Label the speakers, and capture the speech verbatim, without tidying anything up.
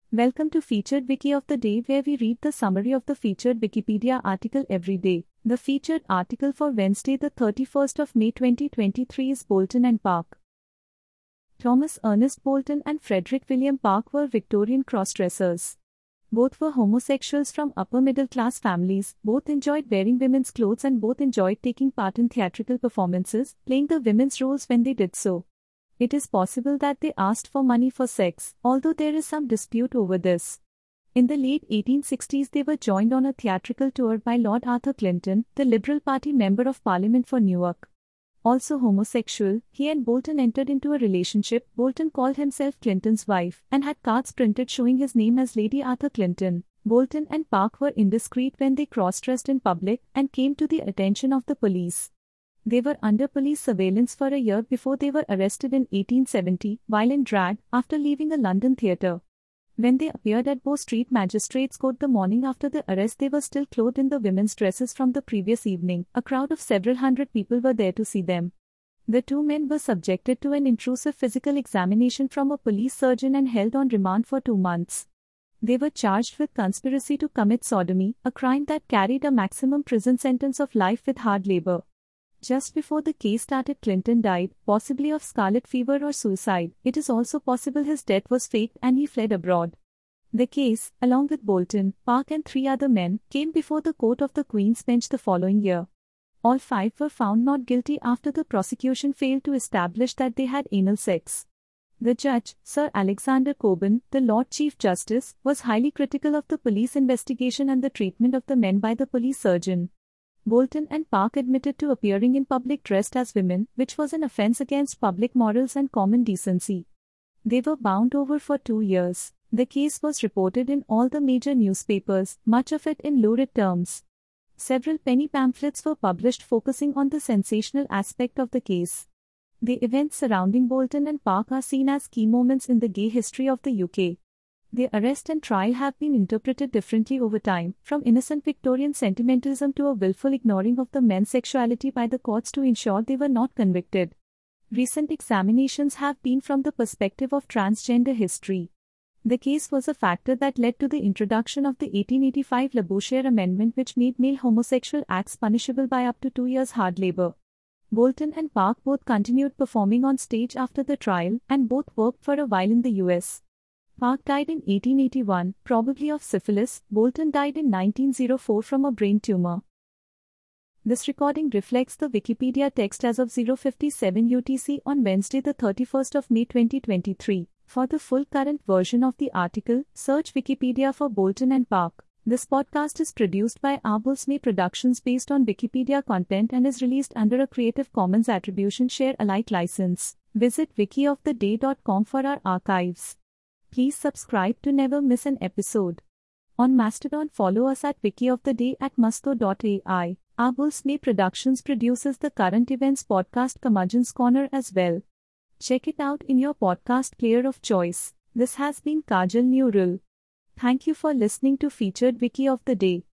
Speaker 1: Welcome to Featured Wiki of the Day, where we read the summary of the featured Wikipedia article every day. The featured article for Wednesday, the thirty-first of May twenty twenty-three is Boulton and Park. Thomas Ernest Boulton and Frederick William Park were Victorian cross-dressers. Both were homosexuals from upper-middle-class families, both enjoyed wearing women's clothes and both enjoyed taking part in theatrical performances, playing the women's roles when they did so. It is possible that they asked for money for sex, although there is some dispute over this. In the late eighteen sixties, they were joined on a theatrical tour by Lord Arthur Clinton, the Liberal Party Member of Parliament for Newark. Also homosexual, he and Boulton entered into a relationship. Boulton called himself Clinton's wife and had cards printed showing his name as Lady Arthur Clinton. Boulton and Park were indiscreet when they cross-dressed in public and came to the attention of the police. They were under police surveillance for a year before they were arrested in eighteen seventy, while in drag, after leaving a London theatre. When they appeared at Bow Street Magistrates Court the morning after the arrest, they were still clothed in the women's dresses from the previous evening. A crowd of several hundred people were there to see them. The two men were subjected to an intrusive physical examination from a police surgeon and held on remand for two months. They were charged with conspiracy to commit sodomy, a crime that carried a maximum prison sentence of life with hard labor. Just before the case started, Clinton died, possibly of scarlet fever or suicide. It is also possible his death was faked and he fled abroad. The case, along with Boulton, Park and three other men, came before the Court of the Queen's Bench the following year. All five were found not guilty after the prosecution failed to establish that they had anal sex. The judge, Sir Alexander Cockburn, the Lord Chief Justice, was highly critical of the police investigation and the treatment of the men by the police surgeon. Boulton and Park admitted to appearing in public dressed as women, which was an offense against public morals and common decency. They were bound over for two years. The case was reported in all the major newspapers, much of it in lurid terms. Several penny pamphlets were published focusing on the sensational aspect of the case. The events surrounding Boulton and Park are seen as key moments in the gay history of the U K. Their arrest and trial have been interpreted differently over time, from innocent Victorian sentimentalism to a willful ignoring of the men's sexuality by the courts to ensure they were not convicted. Recent examinations have been from the perspective of transgender history. The case was a factor that led to the introduction of the eighteen eighty-five Labouchere Amendment, which made male homosexual acts punishable by up to two years hard labor. Boulton and Park both continued performing on stage after the trial, and both worked for a while in the U S. Park died in eighteen eighty-one, probably of syphilis. Boulton died in nineteen oh four from a brain tumor. This recording reflects the Wikipedia text as of zero fifty-seven U T C on Wednesday, the thirty-first of May twenty twenty-three. For the full current version of the article, search Wikipedia for Boulton and Park. This podcast is produced by Arbulsme Productions based on Wikipedia content and is released under a Creative Commons Attribution Share Alike license. Visit wiki of the day dot com for our archives. Please subscribe to never miss an episode. On Mastodon, follow us at Wiki of the Day at musto dot A I. Arbulsme Productions produces the current events podcast Curmudgeon's Corner as well. Check it out in your podcast player of choice. This has been Kajal Neural. Thank you for listening to Featured Wiki of the Day.